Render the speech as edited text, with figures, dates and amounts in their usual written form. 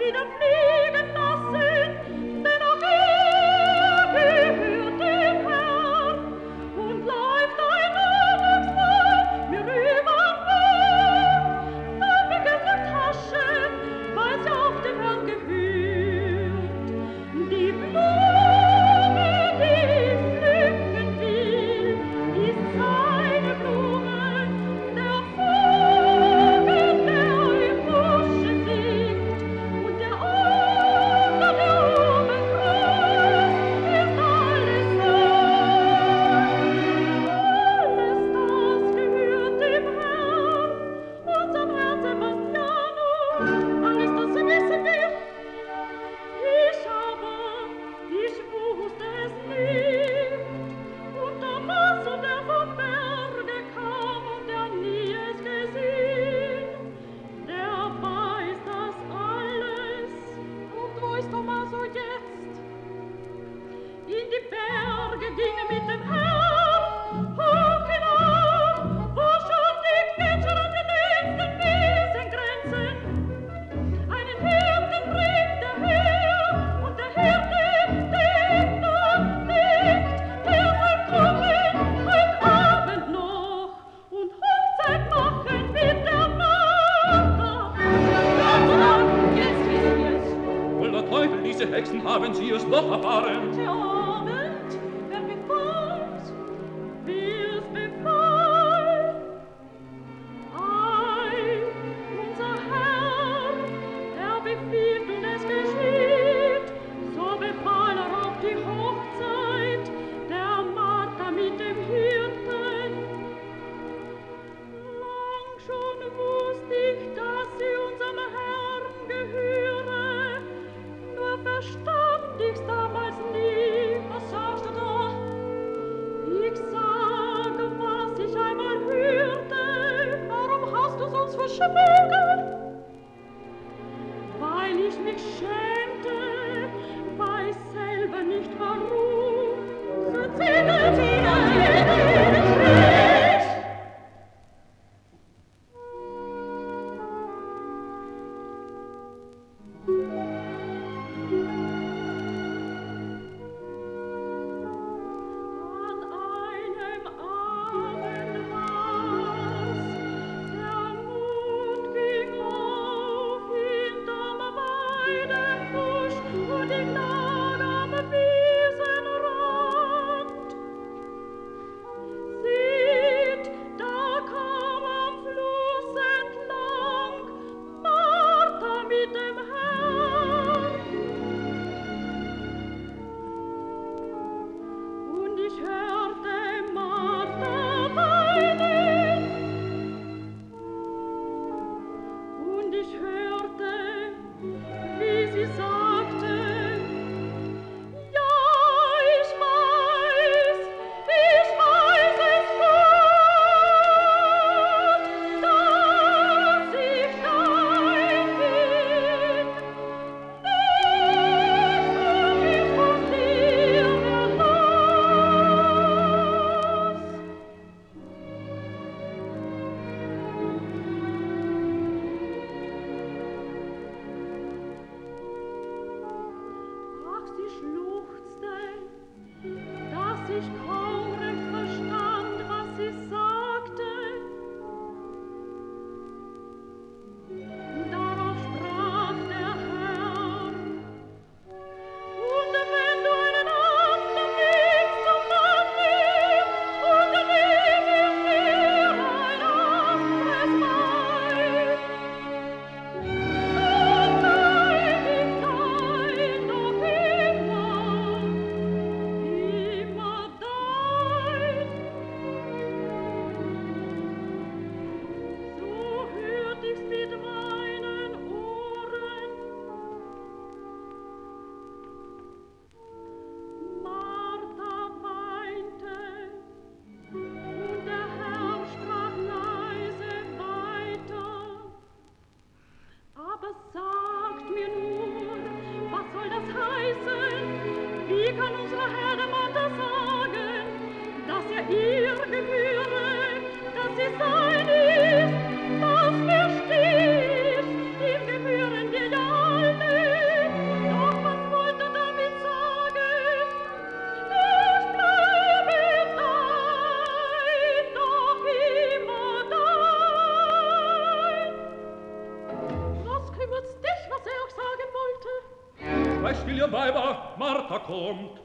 wieder fliegen lassen, denn auch er gehört dem Herrn und läuft ein Urlaubsball mir über den Weg. Da wickelt die Tasche, weil sie auf dem Herrn gehört. Die Blume, die pflücken will, ist seine Blume, der Vogel, der im Busche fliegt, und der Adler, der oben kreist, ist alles sein. Alles das gehört dem Herrn, unserem Herrn Sebastianus, alles das wissen wir. Ich aber, ich wusste es nicht. Und der Maso, der vom Berge kam und der nie es gesehen, der weiß das alles. Und wo ist der Maso jetzt? In die Berge ging er mit dem Herrn, hoch hinauf, wo schon die Gletscher an den nächsten Wiesen grenzen. Einen Hirten bringt der her, und der Hirte denkt noch nicht, der soll kommen heut Abend noch und Hochzeit machen mit der Martha. Gott sei Dank, jetzt wissen wir's. Wohl der Teufel, diese Hexen haben sie es doch erfahren. Der Abend, wer befallt, wir's befallt. Ei, unser Herr, er befiehlt und es geschieht, so befahl er auch die Hochzeit der Martha mit dem Hirten. Lang schon wusst ich, dass sie unserem Herrn gehöre, nur verstand ich's damals nie. Was sagst du da? Ich sage, was ich einmal hörte. Warum hast du's uns verschwogen? Weil ich mich schämte, weiß selber nicht warum. So erzähle An einem Abend war's, der Mond ging auf hinterm Weidenbusch und ich lag am Wiesenrand. Sie dich, was auch sagen wollte. Beispiel, ihr Weiber, Martha kommt.